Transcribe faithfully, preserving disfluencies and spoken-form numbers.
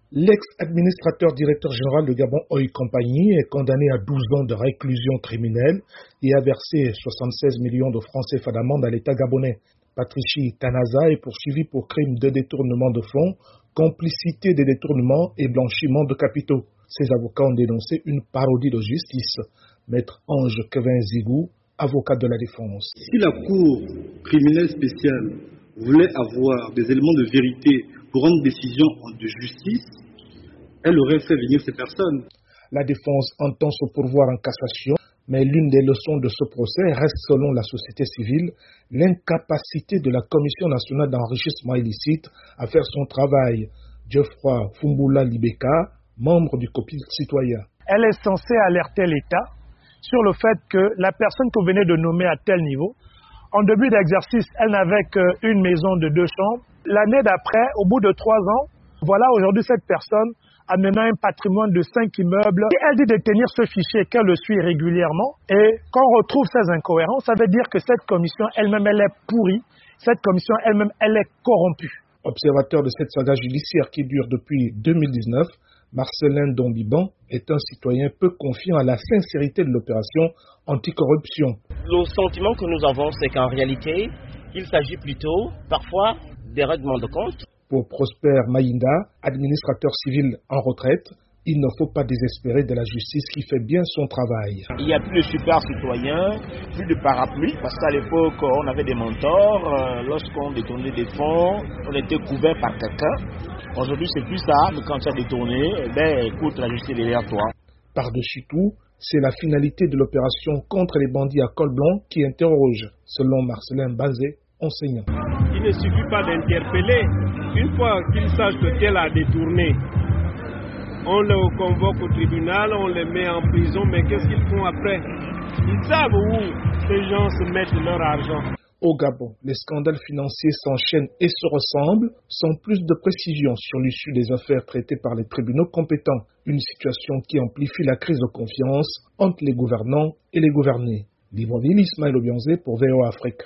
L'ex-administrateur directeur général de Gabon Oil Company est condamné à douze ans de réclusion criminelle et a versé soixante-seize millions de francs C F A d'amende à l'État gabonais. Patrici Tanaza est poursuivi pour crime de détournement de fonds, complicité des détournements et blanchiment de capitaux. Ses avocats ont dénoncé une parodie de justice. Maître Ange Kevin Zigou, avocat de la défense. Si la Cour criminelle spéciale voulait avoir des éléments de vérité pour une décision de justice, elle aurait fait venir ces personnes. La défense entend se pourvoir en cassation, mais l'une des leçons de ce procès reste, selon la société civile, l'incapacité de la Commission nationale d'enrichissement illicite à faire son travail. Geoffroy Fumbula Libeka, membre du COPIC citoyen. Elle est censée alerter l'État sur le fait que la personne que vous venez de nommer à tel niveau, en début d'exercice, elle n'avait qu'une maison de deux chambres. L'année d'après, au bout de trois ans, voilà aujourd'hui cette personne amenant un patrimoine de cinq immeubles. Et elle dit de tenir ce fichier, qu'elle le suit régulièrement. Et quand on retrouve ces incohérences, ça veut dire que cette commission elle-même, elle est pourrie. Cette commission elle-même, elle est corrompue. Observateur de cette saga judiciaire qui dure depuis deux mille dix-neuf, Marcelin Dombiban est un citoyen peu confiant à la sincérité de l'opération anticorruption. Le sentiment que nous avons, c'est qu'en réalité, il s'agit plutôt, parfois, des règlements de compte. Pour Prosper Maïnda, administrateur civil en retraite, il ne faut pas désespérer de la justice qui fait bien son travail. Il n'y a plus de super citoyens, plus de parapluie, parce qu'à l'époque, on avait des mentors. Euh, lorsqu'on détournait des fonds, on était couvert par quelqu'un. Aujourd'hui, c'est plus ça, mais quand tu as détourné, eh ben, écoute, la justice est derrière toi. Par-dessus tout, c'est la finalité de l'opération contre les bandits à col blanc qui interroge, selon Marcelin Bazé, enseignant. Il ne suffit pas d'interpeller. Une fois qu'ils sachent que tel a détourné, on le convoque au tribunal, on les met en prison, mais qu'est-ce qu'ils font après? Ils savent où ces gens se mettent leur argent. Au Gabon, les scandales financiers s'enchaînent et se ressemblent, sans plus de précision sur l'issue des affaires traitées par les tribunaux compétents. Une situation qui amplifie la crise de confiance entre les gouvernants et les gouvernés. Libreville, Ismaël Obianzé pour V O A Afrique.